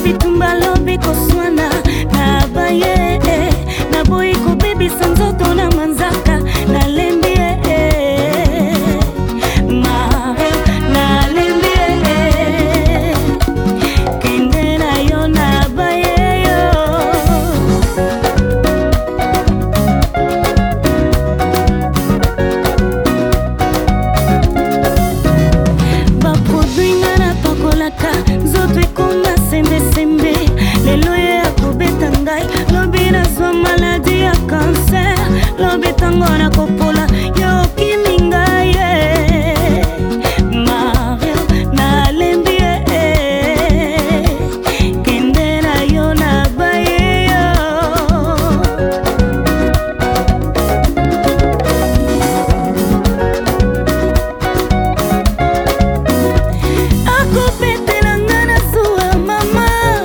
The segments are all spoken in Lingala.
bitumba lobi koswana na baye na boyi ko baby sanzoto na manzaka na lembi Mario na lembi kende na yo na baye yo ba produit ngana pakolaka zoto ekonga sembe sembe lelo ye akobeta ngai lobi nazwa maladi ya cancer lobi tango na kopola yo kiminga ye Mario na lembi kende na yo na baye yo akobetela nga na zuwa mama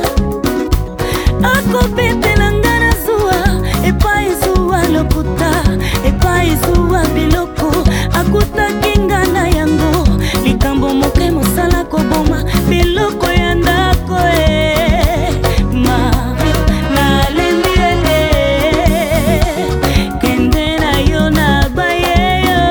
akobetela nga na zuwa epai zuwa lokuta epai zuwa biloko akutaki nga na yango likambo moke mosala koboma biloko ya ndako Mario na lembi kende na yo na baye yo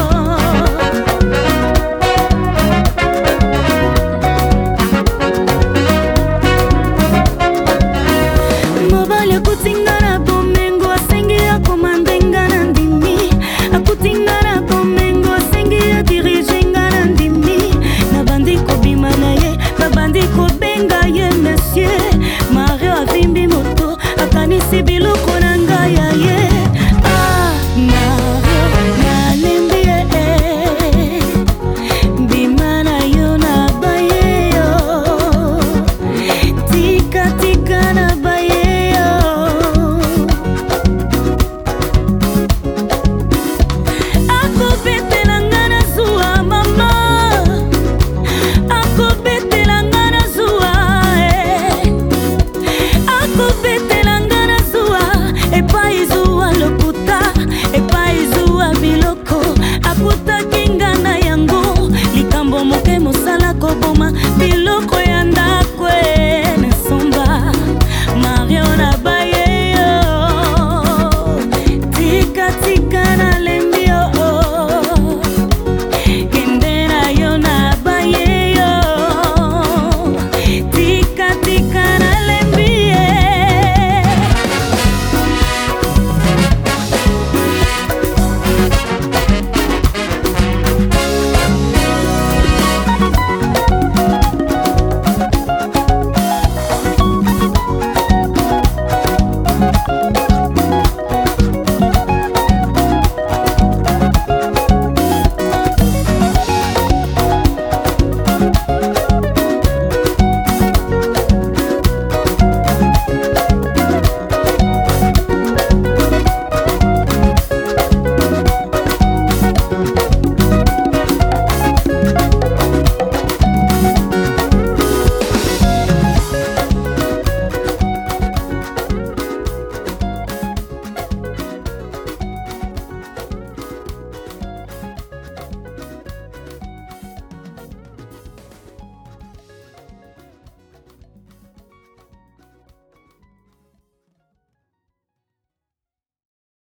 mobali akutinga na bomengo asengi akomandenga na ndimi akutinga na bomengo asengi adirige nga na ndimi nabandi kobima na ye babandi kobenga ye monsieur Mario avimbi moto akanisi biloko na